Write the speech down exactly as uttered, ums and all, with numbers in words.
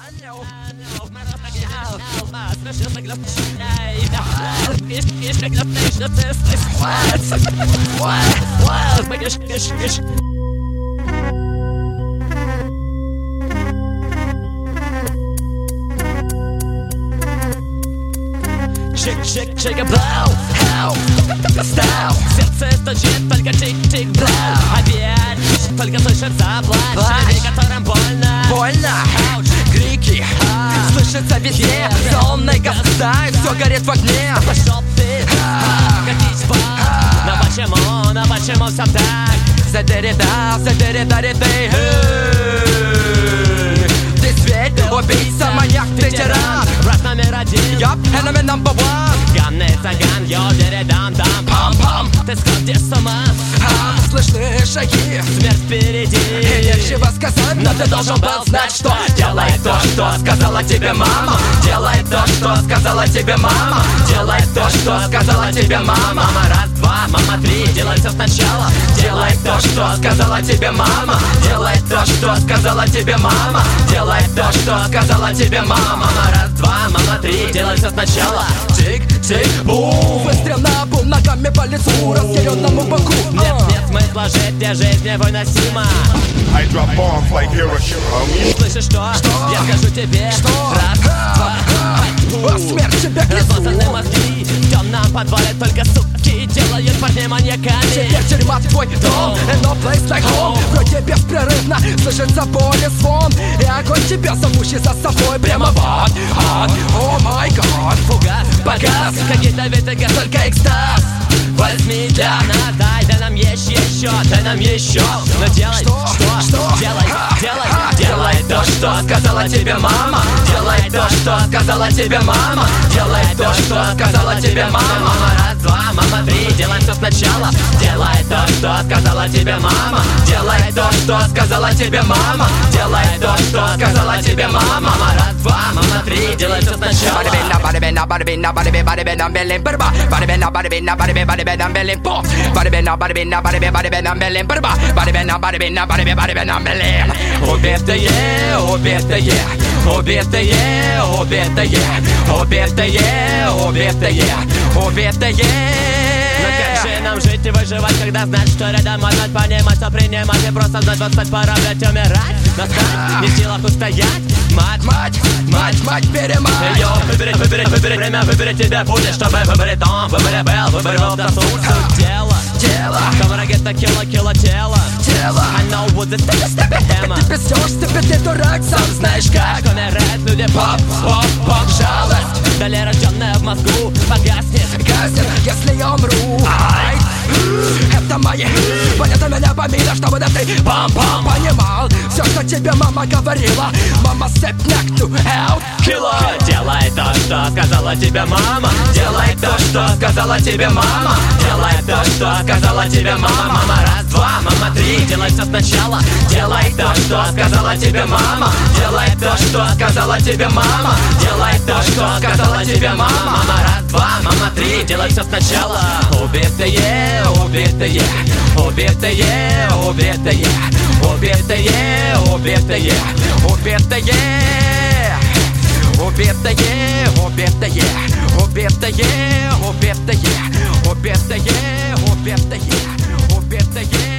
Чик, чик, чик, блау, хау, стау. Сердце стучит, только чик-чик, блау. Опять, только слышится плач, в котором больно. Больно, крики, слышится везде. Заумной государь, все горит в огне. Пошел ты, катись в ад. Но почему, но почему все так? Задери-да, задери-да-ри-ты. Ты зверь, убийца, маньяк, ты тиран. Брат номер один, Yup, enemy number one. Ганный цаган, йо, дери-дам, дам, Пам-пам. Ты сходишь с ума, А, слышны шаги, смерть впереди. и нечего сказать, но ты должен был знать, что делай то, что сказала тебе мама. Делай то, что сказала тебе мама. Делай то, что сказала тебе мама. Мама, раз, два, мама, три, делай все сначала. Делай то, что сказала тебе мама. Делай то, что сказала тебе мама. Делай то, что сказала тебе мама. Мама, раз, два, мама, три, делай все сначала. Тик-тик, бум. Выстрел на бум, ногами по лицу, разъяренному боку. Нет, нет смысла жить, где жизнь невыносима. I drop bombs like Hiroshima. Слышишь что? Что? Я скажу тебе. Что? Раз, два, А, смерть тебе к разбросаны лицу. мозги. В темном подвале только суки делают парней маньяками. Теперь тюрьма твой дом, and no place like home. Вроде беспрерывно слышится боль и звон. И огонь тебя зовущий за собой прямо в ад, ад. О май гад. Фугас, Погас. какие-то витыга, Только экстаз. возьми для нас, дай, дай нам еще, еще, дай нам еще. Но делай, Что? что, Что? делай, А, делай, а, делай то, что сказала тебе мама. Делай то, что сказала тебе мама. Делай то, что сказала тебе мама. Мама, раз, два, мама, три, делай все сначала. Делай то, что сказала тебе мама. Делай то, что сказала тебе мама. Делай то, что сказала тебе мама. Мама, раз, два, мама, три, делай все сначала. Bada bing, bada bing, bada bing, bada bing, bada bing, bada bing, bada bing, bada bing, bada bing, bada bing, bada bing, bada bing, bada bing, bada bing, bada bing, bada bing, bada bing, bada bing, bada bing, bada bing. Убитые, убитые, убитые, убитые, убитые, убитые, убитые. Но как же нам жить и выживать, когда знать, что рядом однать, понимать, что принимать и просто знать, вот стать, пора, блять, умирать. Настать, не в силах устоять, мать, Мать, мать, мать, перемать. Йо, выбери, выбери, выбери время, выбери тебе путь, чтобы выбрать он, выбери был, выбери был, да суть, суть дела. Тело, Come on, get the killer, killer тело. тело. I know what this is, step it, hammer. Ты песешь, ты ты дурак, сам знаешь как. Как умирают люди, поп, поп, поп, жалость. Далее рожденная в мозгу, погаснет. Газет, если я умру. Ай, это мои. Понятно меня помимо, чтобы да ты пам-пам понимал все, что тебе мама говорила. Мама said not to help killer. Делай то, что сказала тебе мама. Делай то, что сказала тебе мама. Делай то, что сказала тебе мама. Мама, раз, два, мама, три, делай все сначала. Делай то, что сказала тебе мама. Делай то, что сказала тебе мама. Делай то, что сказала тебе мама. Мама, раз, два, мама, три, делай все сначала. Убитые, убитые, убитые, убитые, убитые, убитые, убитые, убитые, убитые, убитые, убитые, убитые, убитые, убитые.